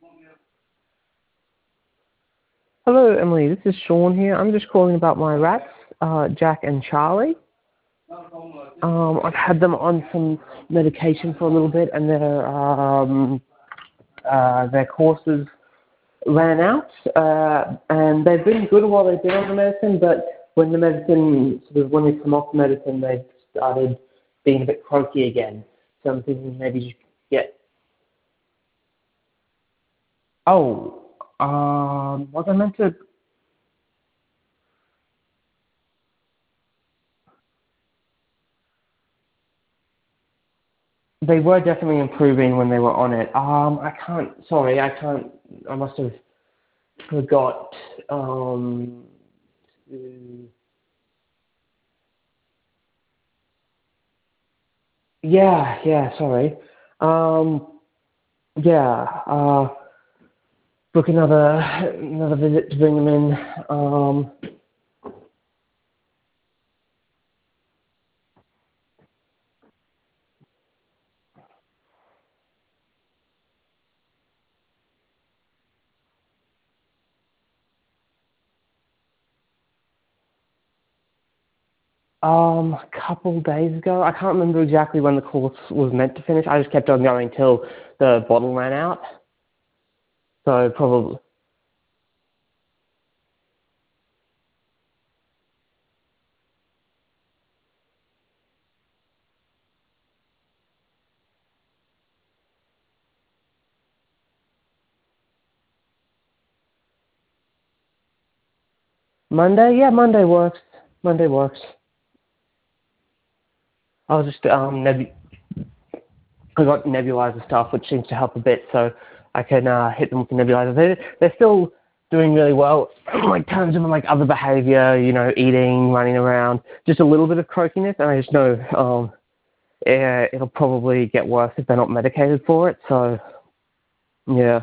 Hello, Emily. This is Sean here. I'm just calling about my rats, Jack and Charlie. I've had them on some medication for a little bit, and their courses ran out, and they've been good while they've been on the medicine. But when they come off the medicine, they've started being a bit croaky again. So I'm thinking maybe just get. Oh, was I meant to? They were definitely improving when they were on it. I can't. Sorry, I can't. I must have forgot. To- yeah, yeah. Sorry. Um, yeah. Book another visit to bring them in. A couple days ago. I can't remember exactly when the course was meant to finish. I just kept on going till the bottle ran out. So probably Monday. Yeah, Monday works. Monday works. I'll just I got nebulizer stuff, which seems to help a bit, so I can hit them with the nebulizer. They're still doing really well, like terms of like other behaviour, eating, running around, just a little bit of croakiness, and I just know yeah, it'll probably get worse if they're not medicated for it. So yeah,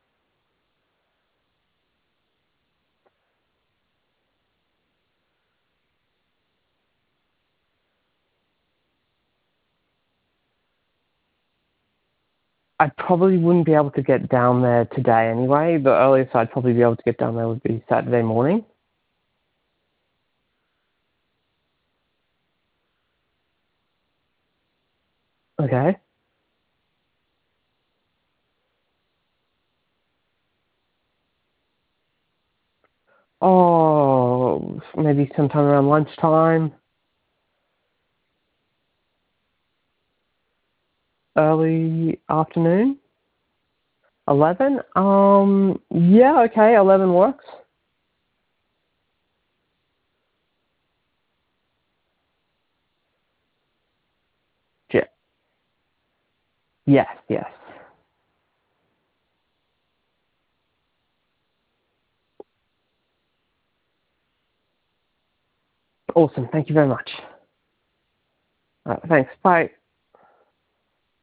I probably wouldn't be able to get down there today anyway. The earliest I'd probably be able to get down there would be Saturday morning. Okay. Oh, maybe sometime around lunchtime, early afternoon. 11? Yeah, okay, 11 works. Yeah. Yes, yes. Awesome, thank you very much. Thanks, bye.